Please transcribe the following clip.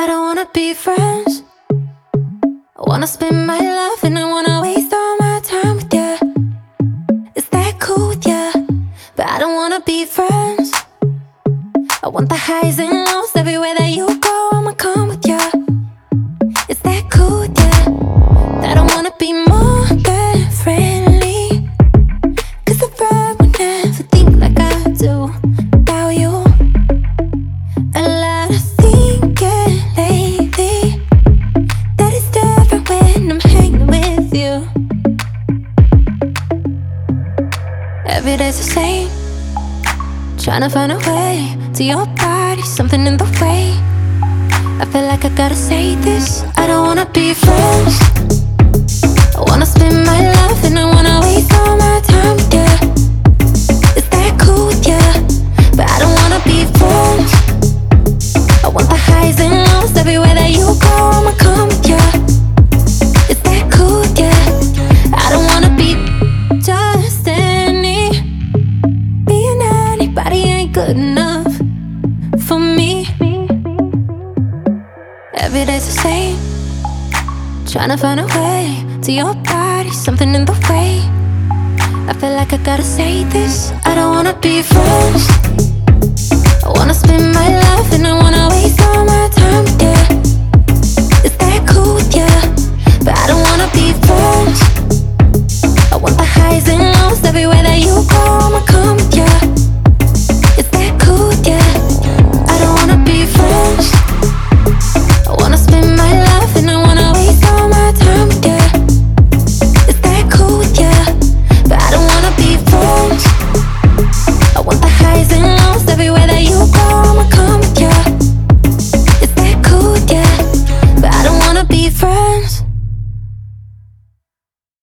I don't wanna be friends. I wanna spend my life and I wanna waste all my time with you. Is that cool with you? But I don't wanna be friends. I want the highs and lows everywhere that you go. I'ma come with you. Is that cool with you? I don't wanna be more than friendly, 'cause a friend would never think like I do about you. A lot of thinking lately that it's different when I'm hanging with you. Every day's the same, trying to find a way to your body, something in the way. I feel like I gotta say this. I don't wanna be friends. I wanna spend my life and I wanna waste all my time with you. Is that cool with you? But I don't wanna be friends. I want the highs and lows everywhere that you go. I'ma come with you. Is that cool with you? I don't wanna be just being anybody ain't good enough for me. Every day's the same, trying to find a way to your body, something in the way. I feel like I gotta say this. I don't wanna be friends. I wanna spend my life and I wanna waste all my time with you. Is that cool with you? But I don't wanna be friends. I want the highs and lows everywhere that you go. I'ma come with you. Is that cool with you? I don't wanna be friends. I wanna spend my life and I wanna waste all my time with you. Is that cool with you? But I don't wanna be friends. I want the highs and lows everywhere that you go. I'ma come with you. Is that cool with you? But I don't wanna be friends.